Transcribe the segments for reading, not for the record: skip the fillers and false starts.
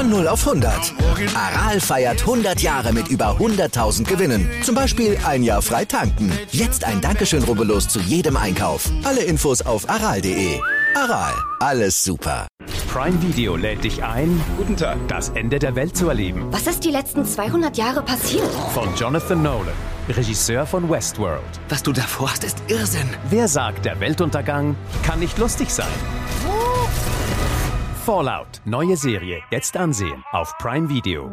Von 0 auf 100. Aral feiert 100 Jahre mit über 100.000 Gewinnen. Zum Beispiel ein Jahr frei tanken. Jetzt ein Dankeschön, rubbellos zu jedem Einkauf. Alle Infos auf aral.de. Aral, alles super. Prime Video lädt dich ein, Guten Tag. das Ende der Welt zu erleben. Was ist die letzten 200 Jahre passiert? Von Jonathan Nolan, Regisseur von Westworld. Was du davor hast, ist Irrsinn. Wer sagt, der Weltuntergang kann nicht lustig sein? Fallout, neue Serie, jetzt ansehen auf Prime Video.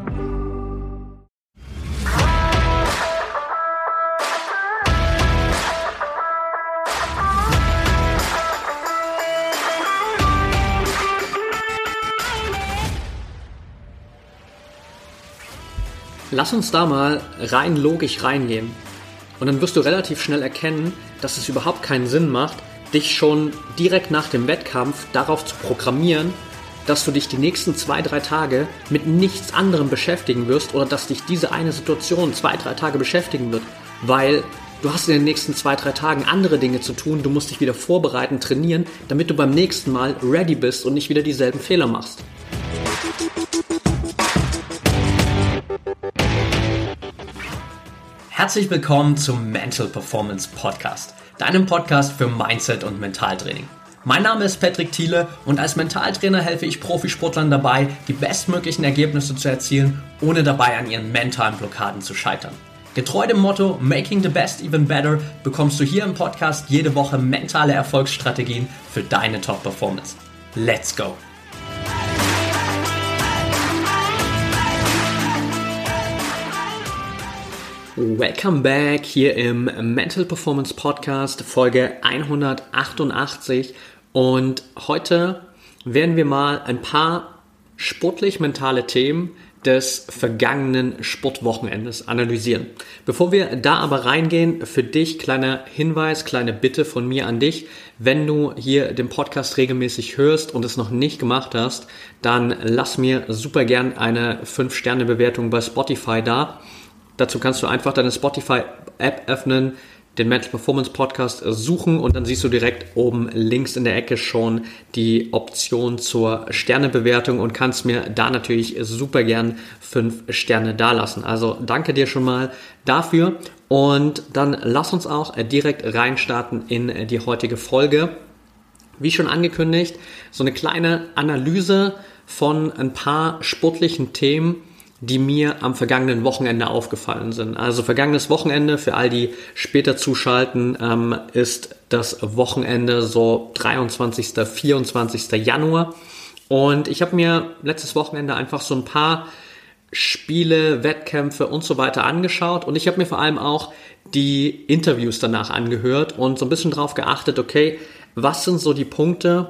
Lass uns da mal rein logisch reingehen. Und dann wirst du relativ schnell erkennen, dass es überhaupt keinen Sinn macht, dich schon direkt nach dem Wettkampf darauf zu programmieren, dass du dich die nächsten 2-3 Tage mit nichts anderem beschäftigen wirst oder dass dich diese eine Situation 2-3 Tage beschäftigen wird. Weil du hast in den nächsten 2-3 Tagen andere Dinge zu tun, du musst dich wieder vorbereiten, trainieren, damit du beim nächsten Mal ready bist und nicht wieder dieselben Fehler machst. Herzlich willkommen zum Mental Performance Podcast, deinem Podcast für Mindset und Mentaltraining. Mein Name ist Patrick Thiele und als Mentaltrainer helfe ich Profisportlern dabei, die bestmöglichen Ergebnisse zu erzielen, ohne dabei an ihren mentalen Blockaden zu scheitern. Getreu dem Motto Making the Best Even Better bekommst du hier im Podcast jede Woche mentale Erfolgsstrategien für deine Top-Performance. Let's go! Welcome back hier im Mental Performance Podcast, Folge 188, und heute werden wir mal ein paar sportlich-mentale Themen des vergangenen Sportwochenendes analysieren. Bevor wir da aber reingehen, für dich kleiner Hinweis, kleine Bitte von mir an dich: Wenn du hier den Podcast regelmäßig hörst und es noch nicht gemacht hast, dann lass mir super gern eine 5-Sterne-Bewertung bei Spotify da. Dazu kannst du einfach deine Spotify-App öffnen, den Mental Performance Podcast suchen und dann siehst du direkt oben links in der Ecke schon die Option zur Sternebewertung und kannst mir da natürlich super gern 5 Sterne dalassen. Also danke dir schon mal dafür, und dann lass uns auch direkt reinstarten in die heutige Folge. Wie schon angekündigt, so eine kleine Analyse von ein paar sportlichen Themen, die mir am vergangenen Wochenende aufgefallen sind. Also vergangenes Wochenende, für all die später zuschalten, ist das Wochenende so 23., 24. Januar. Und ich habe mir letztes Wochenende einfach so ein paar Spiele, Wettkämpfe und so weiter angeschaut. Und ich habe mir vor allem auch die Interviews danach angehört und so ein bisschen drauf geachtet, okay, was sind so die Punkte,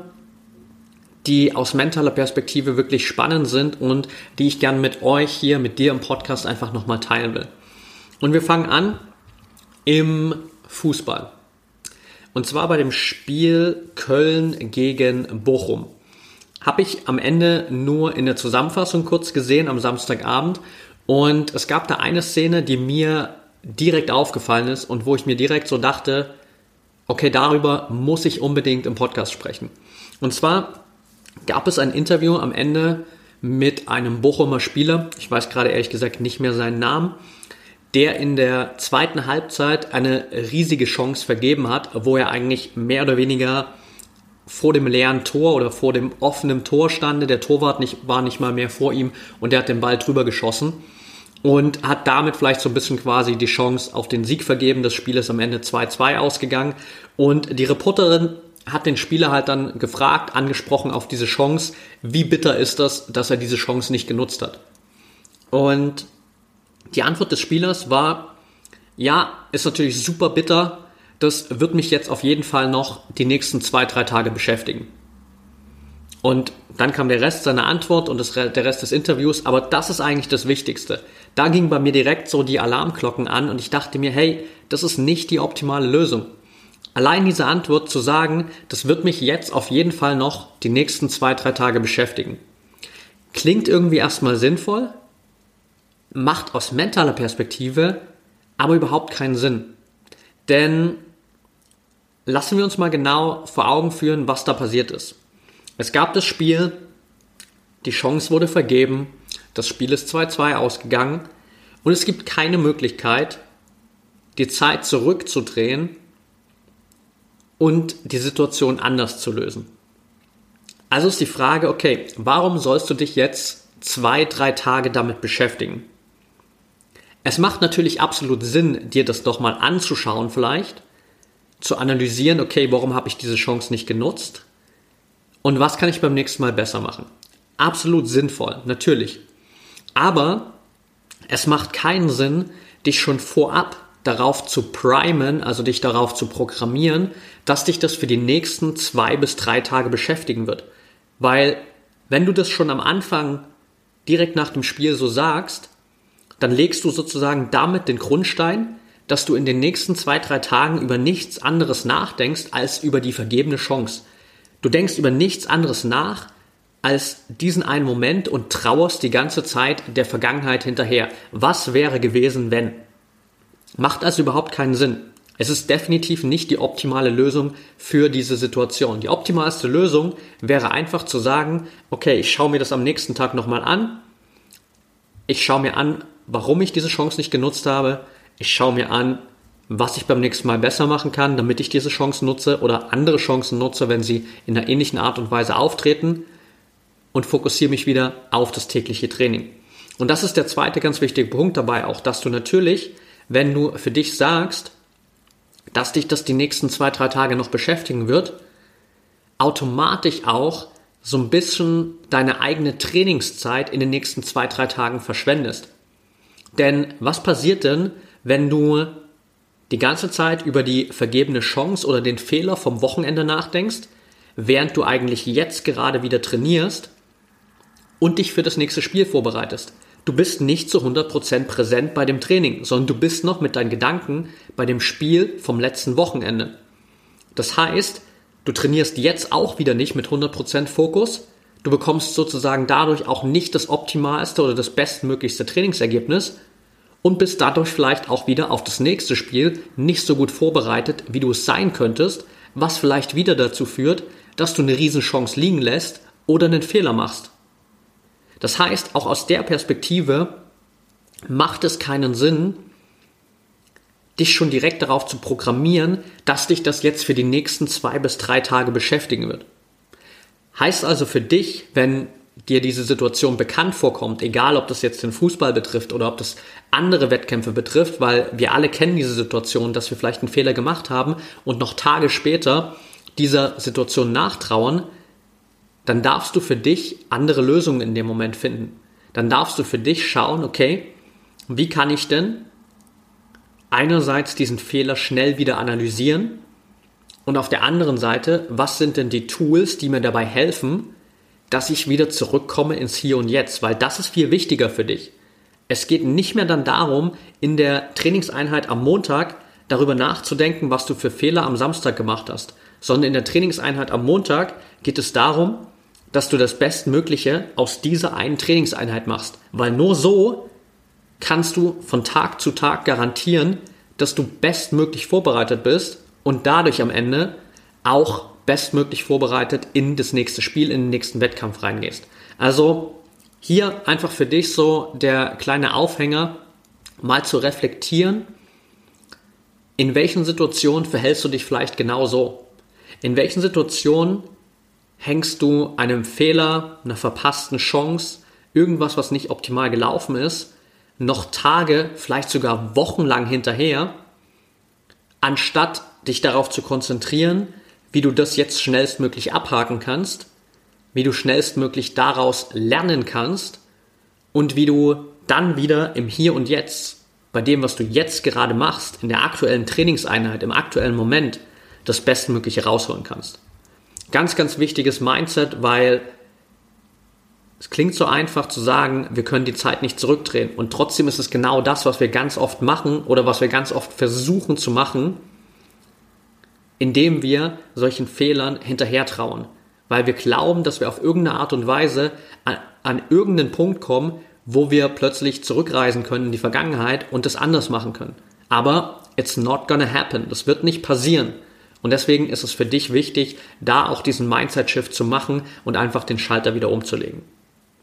die aus mentaler Perspektive wirklich spannend sind und die ich gern mit euch hier, mit dir im Podcast einfach nochmal teilen will. Und wir fangen an im Fußball. Und zwar bei dem Spiel Köln gegen Bochum. Habe ich am Ende nur in der Zusammenfassung kurz gesehen am Samstagabend, und es gab da eine Szene, die mir direkt aufgefallen ist und wo ich mir direkt so dachte, okay, darüber muss ich unbedingt im Podcast sprechen. Und zwar gab es ein Interview am Ende mit einem Bochumer Spieler, ich weiß gerade ehrlich gesagt nicht mehr seinen Namen, der in der zweiten Halbzeit eine riesige Chance vergeben hat, wo er eigentlich mehr oder weniger vor dem leeren Tor oder vor dem offenen Tor stand. Der Torwart war nicht mal mehr vor ihm und er hat den Ball drüber geschossen und hat damit vielleicht so ein bisschen quasi die Chance auf den Sieg vergeben. Das Spiel ist am Ende 2-2 ausgegangen, und die Reporterin hat den Spieler halt dann gefragt, angesprochen auf diese Chance, wie bitter ist das, dass er diese Chance nicht genutzt hat. Und die Antwort des Spielers war, ja, ist natürlich super bitter, das wird mich jetzt auf jeden Fall noch die nächsten 2-3 Tage beschäftigen. Und dann kam der Rest seiner Antwort und der Rest des Interviews, aber das ist eigentlich das Wichtigste. Da gingen bei mir direkt so die Alarmglocken an und ich dachte mir, hey, das ist nicht die optimale Lösung. Allein diese Antwort zu sagen, das wird mich jetzt auf jeden Fall noch die nächsten 2-3 Tage beschäftigen, klingt irgendwie erstmal sinnvoll, macht aus mentaler Perspektive aber überhaupt keinen Sinn. Denn lassen wir uns mal genau vor Augen führen, was da passiert ist. Es gab das Spiel die Chance wurde vergeben, das Spiel ist 2-2 ausgegangen und es gibt keine Möglichkeit, die Zeit zurückzudrehen und die Situation anders zu lösen. Also ist die Frage, okay, warum sollst du dich jetzt 2-3 Tage damit beschäftigen? Es macht natürlich absolut Sinn, dir das doch mal anzuschauen vielleicht, zu analysieren, okay, warum habe ich diese Chance nicht genutzt und was kann ich beim nächsten Mal besser machen? Absolut sinnvoll, natürlich. Aber es macht keinen Sinn, dich schon vorab darauf zu primen, also dich darauf zu programmieren, dass dich das für die nächsten 2 bis 3 Tage beschäftigen wird. Weil wenn du das schon am Anfang direkt nach dem Spiel so sagst, dann legst du sozusagen damit den Grundstein, dass du in den nächsten 2-3 Tagen über nichts anderes nachdenkst als über die vergebene Chance. Du denkst über nichts anderes nach als diesen einen Moment und trauerst die ganze Zeit der Vergangenheit hinterher. Was wäre gewesen, wenn? Macht also überhaupt keinen Sinn. Es ist definitiv nicht die optimale Lösung für diese Situation. Die optimalste Lösung wäre einfach zu sagen, okay, ich schaue mir das am nächsten Tag nochmal an. Ich schaue mir an, warum ich diese Chance nicht genutzt habe. Ich schaue mir an, was ich beim nächsten Mal besser machen kann, damit ich diese Chance nutze oder andere Chancen nutze, wenn sie in einer ähnlichen Art und Weise auftreten und fokussiere mich wieder auf das tägliche Training. Und das ist der zweite ganz wichtige Punkt dabei auch, dass du natürlich, wenn du für dich sagst, dass dich das die nächsten 2-3 Tage noch beschäftigen wird, automatisch auch so ein bisschen deine eigene Trainingszeit in den nächsten 2-3 Tagen verschwendest. Denn was passiert denn, wenn du die ganze Zeit über die vergebene Chance oder den Fehler vom Wochenende nachdenkst, während du eigentlich jetzt gerade wieder trainierst und dich für das nächste Spiel vorbereitest? Du bist nicht zu 100% präsent bei dem Training, sondern du bist noch mit deinen Gedanken bei dem Spiel vom letzten Wochenende. Das heißt, du trainierst jetzt auch wieder nicht mit 100% Fokus. Du bekommst sozusagen dadurch auch nicht das optimalste oder das bestmöglichste Trainingsergebnis und bist dadurch vielleicht auch wieder auf das nächste Spiel nicht so gut vorbereitet, wie du es sein könntest, was vielleicht wieder dazu führt, dass du eine Riesenchance liegen lässt oder einen Fehler machst. Das heißt, auch aus der Perspektive macht es keinen Sinn, dich schon direkt darauf zu programmieren, dass dich das jetzt für die nächsten 2 bis 3 Tage beschäftigen wird. Heißt also für dich, wenn dir diese Situation bekannt vorkommt, egal ob das jetzt den Fußball betrifft oder ob das andere Wettkämpfe betrifft, weil wir alle kennen diese Situation, dass wir vielleicht einen Fehler gemacht haben und noch Tage später dieser Situation nachtrauern, dann darfst du für dich andere Lösungen in dem Moment finden. Dann darfst du für dich schauen, okay, wie kann ich denn einerseits diesen Fehler schnell wieder analysieren und auf der anderen Seite, was sind denn die Tools, die mir dabei helfen, dass ich wieder zurückkomme ins Hier und Jetzt, weil das ist viel wichtiger für dich. Es geht nicht mehr dann darum, in der Trainingseinheit am Montag darüber nachzudenken, was du für Fehler am Samstag gemacht hast, sondern in der Trainingseinheit am Montag geht es darum, dass du das Bestmögliche aus dieser einen Trainingseinheit machst, weil nur so kannst du von Tag zu Tag garantieren, dass du bestmöglich vorbereitet bist und dadurch am Ende auch bestmöglich vorbereitet in das nächste Spiel, in den nächsten Wettkampf reingehst. Also hier einfach für dich so der kleine Aufhänger, mal zu reflektieren, in welchen Situationen verhältst du dich vielleicht genau so? In welchen Situationen hängst du einem Fehler, einer verpassten Chance, irgendwas, was nicht optimal gelaufen ist, noch Tage, vielleicht sogar wochenlang hinterher, anstatt dich darauf zu konzentrieren, wie du das jetzt schnellstmöglich abhaken kannst, wie du schnellstmöglich daraus lernen kannst und wie du dann wieder im Hier und Jetzt, bei dem, was du jetzt gerade machst, in der aktuellen Trainingseinheit, im aktuellen Moment, das Bestmögliche rausholen kannst. Ganz, ganz wichtiges Mindset, weil es klingt so einfach zu sagen, wir können die Zeit nicht zurückdrehen. Und trotzdem ist es genau das, was wir ganz oft machen oder was wir ganz oft versuchen zu machen, indem wir solchen Fehlern hinterher trauen. Weil wir glauben, dass wir auf irgendeine Art und Weise an irgendeinen Punkt kommen, wo wir plötzlich zurückreisen können in die Vergangenheit und das anders machen können. Aber it's not gonna happen. Das wird nicht passieren. Und deswegen ist es für dich wichtig, da auch diesen Mindset-Shift zu machen und einfach den Schalter wieder umzulegen.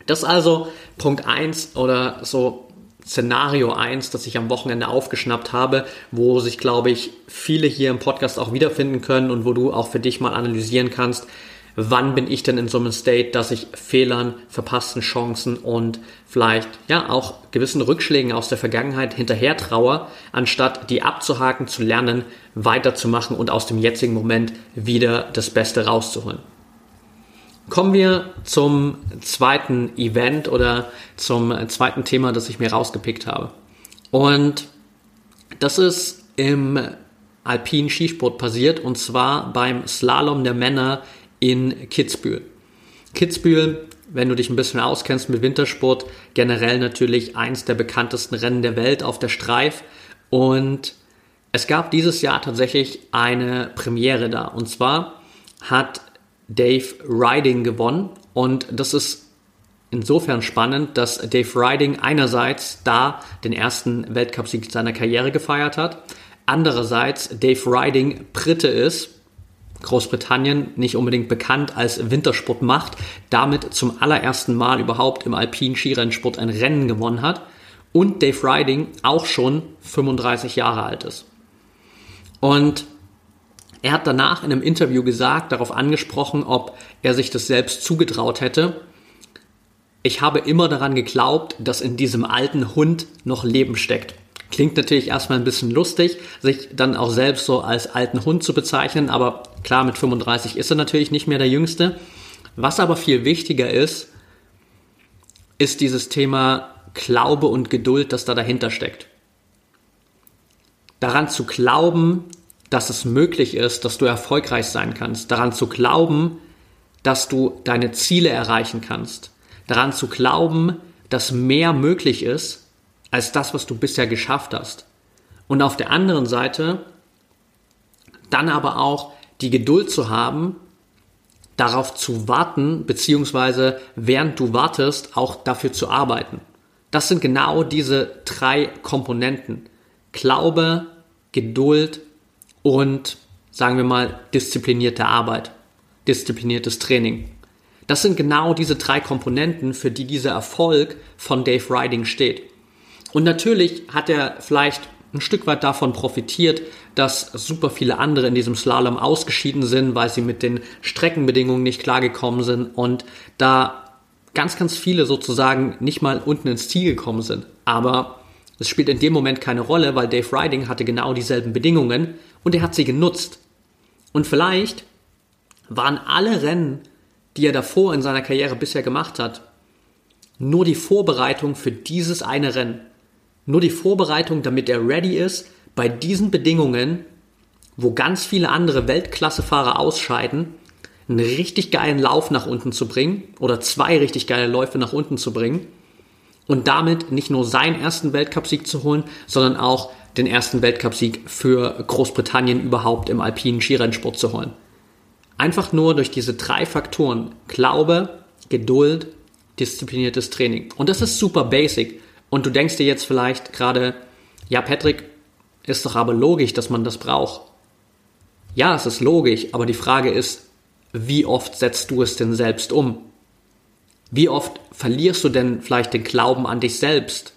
Das ist also Punkt 1 oder so Szenario 1, das ich am Wochenende aufgeschnappt habe, wo sich, glaube ich, viele hier im Podcast auch wiederfinden können und wo du auch für dich mal analysieren kannst, wann bin ich denn in so einem State, dass ich Fehlern, verpassten Chancen und vielleicht ja auch gewissen Rückschlägen aus der Vergangenheit hinterher traue, anstatt die abzuhaken, zu lernen, weiterzumachen und aus dem jetzigen Moment wieder das Beste rauszuholen. Kommen wir zum zweiten Event oder zum zweiten Thema, das ich mir rausgepickt habe. Und das ist im alpinen Skisport passiert, und zwar beim Slalom der Männer in Kitzbühel. Kitzbühel, wenn du dich ein bisschen auskennst mit Wintersport, generell natürlich eins der bekanntesten Rennen der Welt auf der Streif. Und es gab dieses Jahr tatsächlich eine Premiere da. Und zwar hat Dave Riding gewonnen, und das ist insofern spannend, dass Dave Riding einerseits da den ersten Weltcupsieg seiner Karriere gefeiert hat, andererseits Dave Riding Brite ist, Großbritannien nicht unbedingt bekannt als Wintersportmacht, damit zum allerersten Mal überhaupt im alpinen Skirennsport ein Rennen gewonnen hat und Dave Riding auch schon 35 Jahre alt ist. Und er hat danach in einem Interview gesagt, darauf angesprochen, ob er sich das selbst zugetraut hätte: Ich habe immer daran geglaubt, dass in diesem alten Hund noch Leben steckt. Klingt natürlich erstmal ein bisschen lustig, sich dann auch selbst so als alten Hund zu bezeichnen, aber klar, mit 35 ist er natürlich nicht mehr der Jüngste. Was aber viel wichtiger ist dieses Thema Glaube und Geduld, das da dahinter steckt. Daran zu glauben, dass es möglich ist, dass du erfolgreich sein kannst. Daran zu glauben, dass du deine Ziele erreichen kannst. Daran zu glauben, dass mehr möglich ist, als das, was du bisher geschafft hast. Und auf der anderen Seite dann aber auch die Geduld zu haben, darauf zu warten, beziehungsweise während du wartest, auch dafür zu arbeiten. Das sind genau diese 3 Komponenten. Glaube, Geduld und, sagen wir mal, disziplinierte Arbeit, diszipliniertes Training. Das sind genau diese 3 Komponenten, für die dieser Erfolg von Dave Riding steht. Und natürlich hat er vielleicht ein Stück weit davon profitiert, dass super viele andere in diesem Slalom ausgeschieden sind, weil sie mit den Streckenbedingungen nicht klargekommen sind und da ganz, ganz viele sozusagen nicht mal unten ins Ziel gekommen sind. Aber es spielt in dem Moment keine Rolle, weil Dave Riding hatte genau dieselben Bedingungen und er hat sie genutzt. Und vielleicht waren alle Rennen, die er davor in seiner Karriere bisher gemacht hat, nur die Vorbereitung für dieses eine Rennen. Nur die Vorbereitung, damit er ready ist, bei diesen Bedingungen, wo ganz viele andere Weltklassefahrer ausscheiden, einen richtig geilen Lauf nach unten zu bringen oder 2 richtig geile Läufe nach unten zu bringen und damit nicht nur seinen ersten Weltcupsieg zu holen, sondern auch den ersten Weltcupsieg für Großbritannien überhaupt im alpinen Skirennsport zu holen. Einfach nur durch diese 3 Faktoren: Glaube, Geduld, diszipliniertes Training. Und das ist super basic. Und du denkst dir jetzt vielleicht gerade, ja Patrick, ist doch aber logisch, dass man das braucht. Ja, es ist logisch, aber die Frage ist, wie oft setzt du es denn selbst um? Wie oft verlierst du denn vielleicht den Glauben an dich selbst?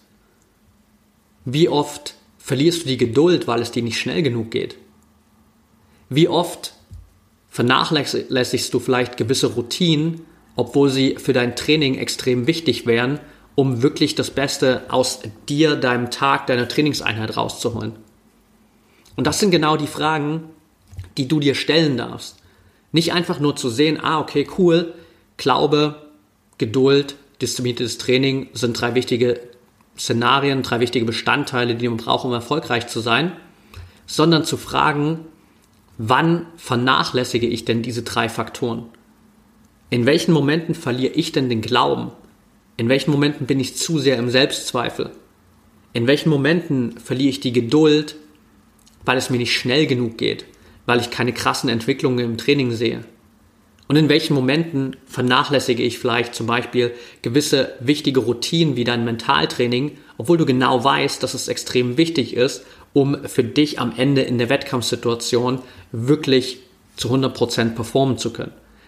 Wie oft verlierst du die Geduld, weil es dir nicht schnell genug geht? Wie oft vernachlässigst du vielleicht gewisse Routinen, obwohl sie für dein Training extrem wichtig wären, um wirklich das Beste aus dir, deinem Tag, deiner Trainingseinheit rauszuholen? Und das sind genau die Fragen, die du dir stellen darfst. Nicht einfach nur zu sehen, okay, cool, Glaube, Geduld, diszipliniertes Training sind 3 wichtige Szenarien, 3 wichtige Bestandteile, die man braucht, um erfolgreich zu sein, sondern zu fragen, wann vernachlässige ich denn diese 3 Faktoren? In welchen Momenten verliere ich denn den Glauben? In welchen Momenten bin ich zu sehr im Selbstzweifel? In welchen Momenten verliere ich die Geduld, weil es mir nicht schnell genug geht, weil ich keine krassen Entwicklungen im Training sehe? Und in welchen Momenten vernachlässige ich vielleicht zum Beispiel gewisse wichtige Routinen wie dein Mentaltraining, obwohl du genau weißt, dass es extrem wichtig ist, um für dich am Ende in der Wettkampfsituation wirklich zu 100% performen zu können.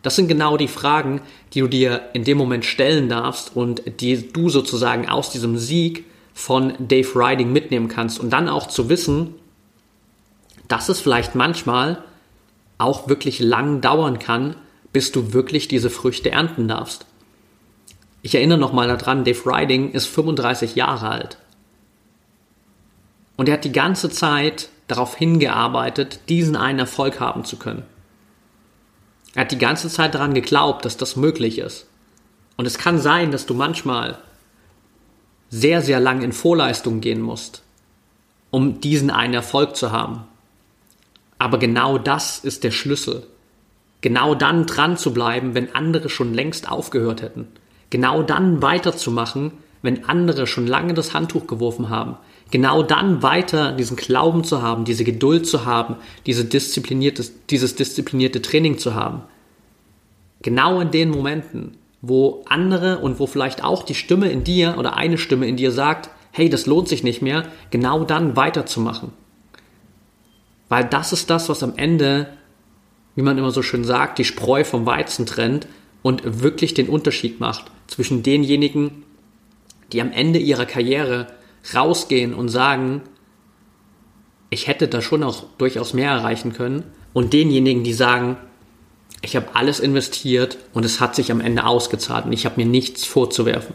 Das sind genau die Fragen, die du dir in dem Moment stellen darfst und die du sozusagen aus diesem Sieg von Dave Riding mitnehmen kannst. Und dann auch zu wissen, dass es vielleicht manchmal auch wirklich lang dauern kann, bis du wirklich diese Früchte ernten darfst. Ich erinnere nochmal daran, Dave Riding ist 35 Jahre alt. Und er hat die ganze Zeit darauf hingearbeitet, diesen einen Erfolg haben zu können. Er hat die ganze Zeit daran geglaubt, dass das möglich ist. Und es kann sein, dass du manchmal sehr, sehr lang in Vorleistung gehen musst, um diesen einen Erfolg zu haben. Aber genau das ist der Schlüssel. Genau dann dran zu bleiben, wenn andere schon längst aufgehört hätten. Genau dann weiterzumachen, wenn andere schon lange das Handtuch geworfen haben. Genau dann weiter diesen Glauben zu haben, diese Geduld zu haben, dieses disziplinierte Training zu haben. Genau in den Momenten, wo andere und wo vielleicht auch die Stimme in dir oder eine Stimme in dir sagt, hey, das lohnt sich nicht mehr, genau dann weiterzumachen. Weil das ist das, was am Ende, wie man immer so schön sagt, die Spreu vom Weizen trennt und wirklich den Unterschied macht zwischen denjenigen, die am Ende ihrer Karriere rausgehen und sagen, ich hätte da schon auch durchaus mehr erreichen können, und denjenigen, die sagen, ich habe alles investiert und es hat sich am Ende ausgezahlt und ich habe mir nichts vorzuwerfen.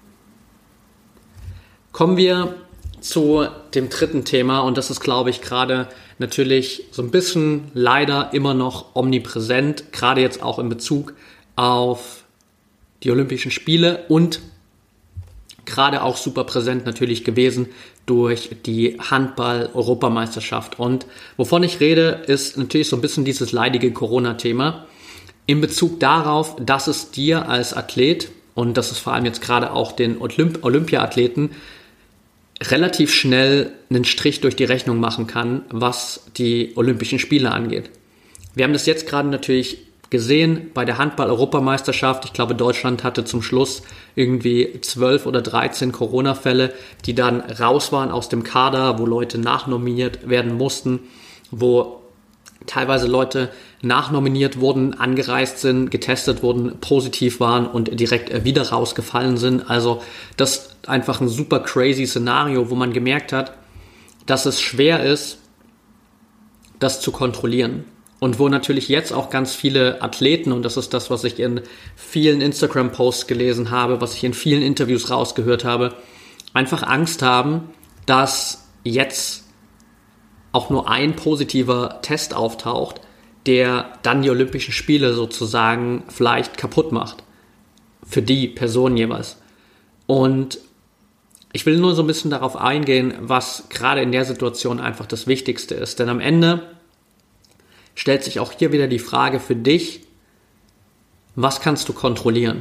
Kommen wir zu dem dritten Thema, und das ist, glaube ich, gerade natürlich so ein bisschen leider immer noch omnipräsent, gerade jetzt auch in Bezug auf die Olympischen Spiele und gerade auch super präsent natürlich gewesen durch die Handball-Europameisterschaft. Und wovon ich rede, ist natürlich so ein bisschen dieses leidige Corona-Thema in Bezug darauf, dass es dir als Athlet, und das ist vor allem jetzt gerade auch den Olympiathleten, relativ schnell einen Strich durch die Rechnung machen kann, was die Olympischen Spiele angeht. Wir haben das jetzt gerade natürlich gesehen bei der Handball-Europameisterschaft. Ich glaube, Deutschland hatte zum Schluss irgendwie 12 oder 13 Corona-Fälle, die dann raus waren aus dem Kader, wo Leute nachnominiert werden mussten, wo teilweise Leute nachnominiert wurden, angereist sind, getestet wurden, positiv waren und direkt wieder rausgefallen sind. Also das ist einfach ein super crazy Szenario, wo man gemerkt hat, dass es schwer ist, das zu kontrollieren. Und wo natürlich jetzt auch ganz viele Athleten, und das ist das, was ich in vielen Instagram-Posts gelesen habe, was ich in vielen Interviews rausgehört habe, einfach Angst haben, dass jetzt auch nur ein positiver Test auftaucht, der dann die Olympischen Spiele sozusagen vielleicht kaputt macht. Für die Person jeweils. Und ich will nur so ein bisschen darauf eingehen, was gerade in der Situation einfach das Wichtigste ist. Denn am Ende stellt sich auch hier wieder die Frage für dich, was kannst du kontrollieren?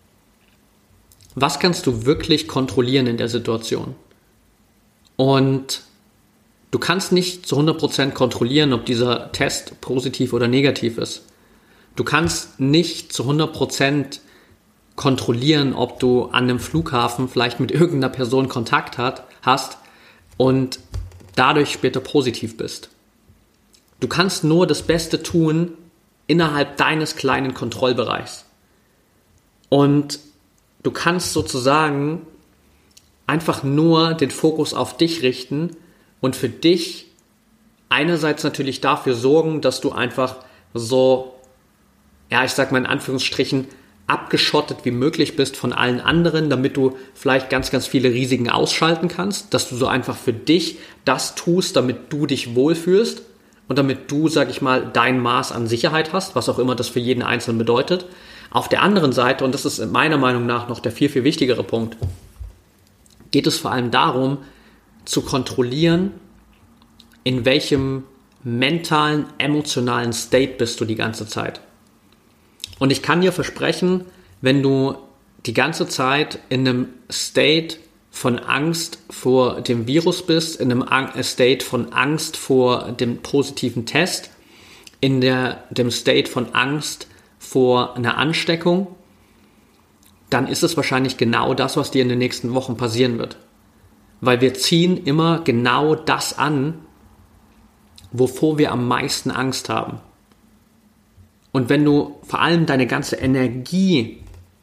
Was kannst du wirklich kontrollieren in der Situation? Und du kannst nicht zu 100% kontrollieren, ob dieser Test positiv oder negativ ist. Du kannst nicht zu 100% kontrollieren, ob du an einem Flughafen vielleicht mit irgendeiner Person Kontakt hast und dadurch später positiv bist. Du kannst nur das Beste tun innerhalb deines kleinen Kontrollbereichs. Und du kannst sozusagen einfach nur den Fokus auf dich richten und für dich einerseits natürlich dafür sorgen, dass du einfach so, ja, ich sag mal in Anführungsstrichen, abgeschottet wie möglich bist von allen anderen, damit du vielleicht ganz, ganz viele Risiken ausschalten kannst, dass du so einfach für dich das tust, damit du dich wohlfühlst und damit du, sag ich mal, dein Maß an Sicherheit hast, was auch immer das für jeden Einzelnen bedeutet. Auf der anderen Seite, und das ist meiner Meinung nach noch der viel, viel wichtigere Punkt, geht es vor allem darum, zu kontrollieren, in welchem mentalen, emotionalen State bist du die ganze Zeit. Und ich kann dir versprechen, wenn du die ganze Zeit in einem State von Angst vor dem Virus bist, in einem State von Angst vor dem positiven Test, in dem State von Angst vor einer Ansteckung, dann ist es wahrscheinlich genau das, was dir in den nächsten Wochen passieren wird. Weil wir ziehen immer genau das an, wovor wir am meisten Angst haben. Und wenn du vor allem deine ganze Energie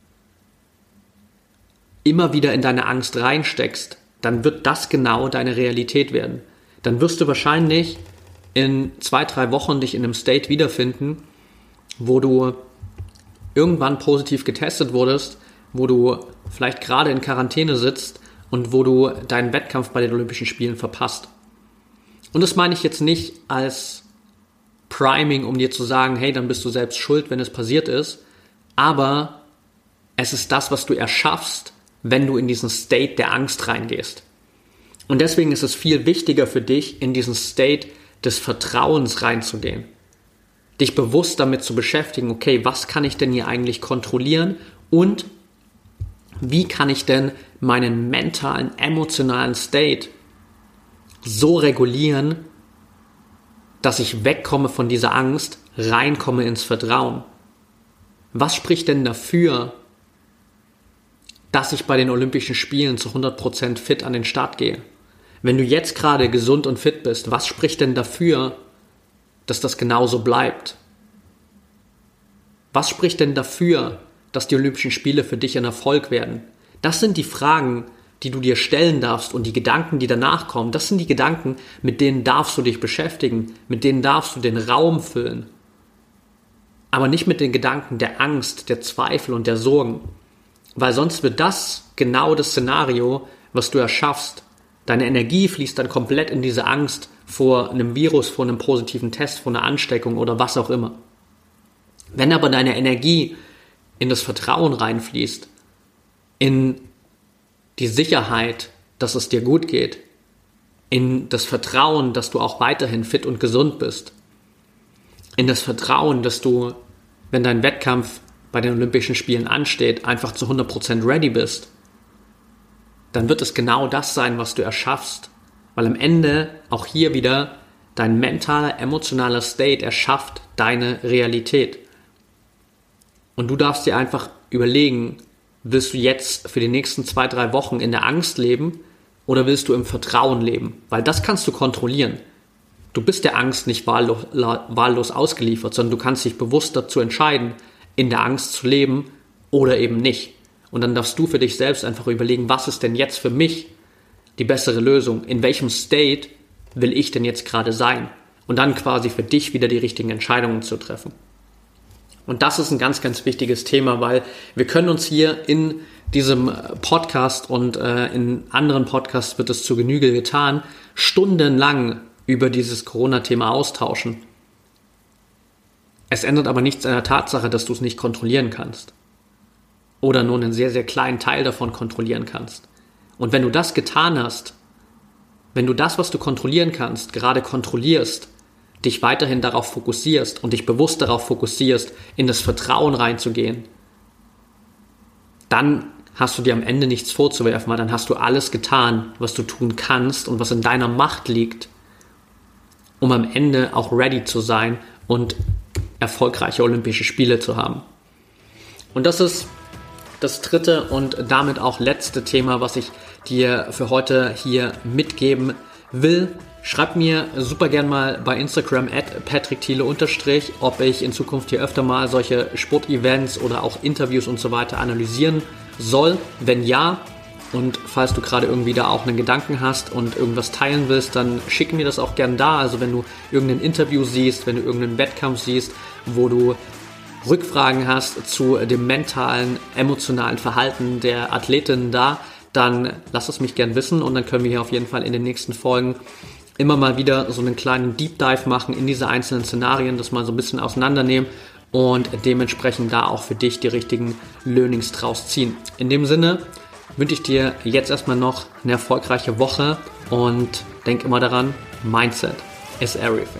immer wieder in deine Angst reinsteckst, dann wird das genau deine Realität werden. Dann wirst du wahrscheinlich in 2-3 Wochen dich in einem State wiederfinden, wo du irgendwann positiv getestet wurdest, wo du vielleicht gerade in Quarantäne sitzt und wo du deinen Wettkampf bei den Olympischen Spielen verpasst. Und das meine ich jetzt nicht als Priming, um dir zu sagen, hey, dann bist du selbst schuld, wenn es passiert ist, aber es ist das, was du erschaffst, wenn du in diesen State der Angst reingehst. Und deswegen ist es viel wichtiger für dich, in diesen State des Vertrauens reinzugehen. Dich bewusst damit zu beschäftigen, okay, was kann ich denn hier eigentlich kontrollieren und wie kann ich denn meinen mentalen, emotionalen State so regulieren, dass ich wegkomme von dieser Angst, reinkomme ins Vertrauen. Was spricht denn dafür, dass ich bei den Olympischen Spielen zu 100% fit an den Start gehe? Wenn du jetzt gerade gesund und fit bist, was spricht denn dafür, dass das genauso bleibt? Was spricht denn dafür, dass die Olympischen Spiele für dich ein Erfolg werden? Das sind die Fragen, die du dir stellen darfst, und die Gedanken, die danach kommen, das sind die Gedanken, mit denen darfst du dich beschäftigen, mit denen darfst du den Raum füllen. Aber nicht mit den Gedanken der Angst, der Zweifel und der Sorgen. Weil sonst wird das genau das Szenario, was du erschaffst. Deine Energie fließt dann komplett in diese Angst vor einem Virus, vor einem positiven Test, vor einer Ansteckung oder was auch immer. Wenn aber deine Energie in das Vertrauen reinfließt, in die Sicherheit, dass es dir gut geht, in das Vertrauen, dass du auch weiterhin fit und gesund bist, in das Vertrauen, dass du, wenn dein Wettkampf bei den Olympischen Spielen ansteht, einfach zu 100% ready bist, dann wird es genau das sein, was du erschaffst. Weil am Ende auch hier wieder dein mentaler, emotionaler State erschafft deine Realität. Und du darfst dir einfach überlegen, willst du jetzt für die nächsten 2-3 Wochen in der Angst leben oder willst du im Vertrauen leben? Weil das kannst du kontrollieren. Du bist der Angst nicht wahllos ausgeliefert, sondern du kannst dich bewusst dazu entscheiden, in der Angst zu leben oder eben nicht. Und dann darfst du für dich selbst einfach überlegen, was ist denn jetzt für mich die bessere Lösung? In welchem State will ich denn jetzt gerade sein? Und dann quasi für dich wieder die richtigen Entscheidungen zu treffen. Und das ist ein ganz, ganz wichtiges Thema, weil wir können uns hier in diesem Podcast und in anderen Podcasts wird es zur Genüge getan, stundenlang über dieses Corona-Thema austauschen. Es ändert aber nichts an der Tatsache, dass du es nicht kontrollieren kannst. Oder nur einen sehr, sehr kleinen Teil davon kontrollieren kannst. Und wenn du das getan hast, wenn du das, was du kontrollieren kannst, gerade kontrollierst, dich weiterhin darauf fokussierst und dich bewusst darauf fokussierst, in das Vertrauen reinzugehen, dann hast du dir am Ende nichts vorzuwerfen, weil dann hast du alles getan, was du tun kannst und was in deiner Macht liegt, um am Ende auch ready zu sein und erfolgreiche Olympische Spiele zu haben. Und das ist das dritte und damit auch letzte Thema, was ich dir für heute hier mitgeben will. Schreib mir super gern mal bei Instagram @patrickthiele_, ob ich in Zukunft hier öfter mal solche Sportevents oder auch Interviews und so weiter analysieren soll. Wenn ja, und falls du gerade irgendwie da auch einen Gedanken hast und irgendwas teilen willst, dann schick mir das auch gern da. Also wenn du irgendein Interview siehst, wenn du irgendeinen Wettkampf siehst, wo du Rückfragen hast zu dem mentalen, emotionalen Verhalten der Athletinnen da, dann lass es mich gern wissen und dann können wir hier auf jeden Fall in den nächsten Folgen immer mal wieder so einen kleinen Deep Dive machen in diese einzelnen Szenarien, das mal so ein bisschen auseinandernehmen und dementsprechend da auch für dich die richtigen Learnings draus ziehen. In dem Sinne wünsche ich dir jetzt erstmal noch eine erfolgreiche Woche und denk immer daran, Mindset is everything.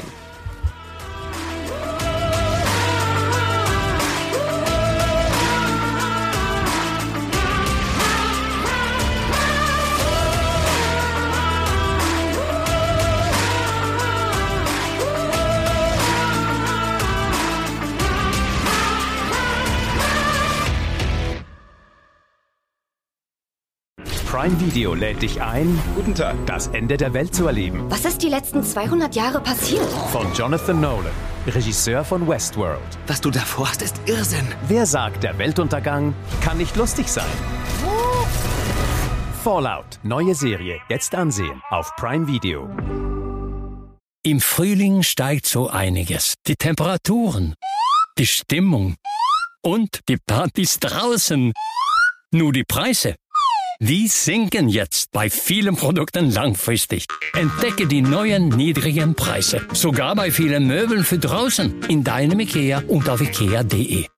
Prime Video lädt dich ein, Guten Tag. das Ende der Welt zu erleben. Was ist die letzten 200 Jahre passiert? Von Jonathan Nolan, Regisseur von Westworld. Was du da vorhast, ist Irrsinn. Wer sagt, der Weltuntergang kann nicht lustig sein? Fallout, neue Serie, jetzt ansehen auf Prime Video. Im Frühling steigt so einiges. Die Temperaturen, die Stimmung und die Partys draußen. Nur die Preise, die sinken jetzt bei vielen Produkten langfristig. Entdecke die neuen niedrigen Preise. Sogar bei vielen Möbeln für draußen. In deinem IKEA und auf IKEA.de.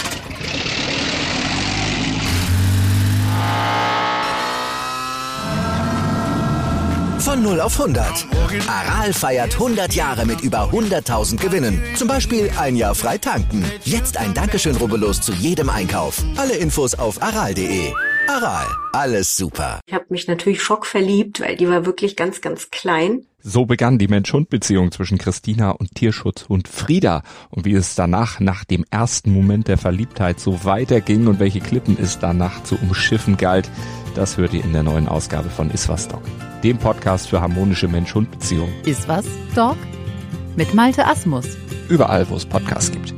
Von 0 auf 100. Aral feiert 100 Jahre mit über 100.000 Gewinnen. Zum Beispiel ein Jahr frei tanken. Jetzt ein Dankeschön, rubbellos zu jedem Einkauf. Alle Infos auf aral.de. Aral, alles super. Ich habe mich natürlich schockverliebt, weil die war wirklich ganz, ganz klein. So begann die Mensch-Hund-Beziehung zwischen Christina und Tierschutzhund Frieda. Und wie es danach, nach dem ersten Moment der Verliebtheit, so weiterging und welche Klippen es danach zu umschiffen galt, das hört ihr in der neuen Ausgabe von Iswas Dog, dem Podcast für harmonische Mensch-Hund-Beziehungen. Iswas Dog? Mit Malte Asmus. Überall, wo es Podcasts gibt.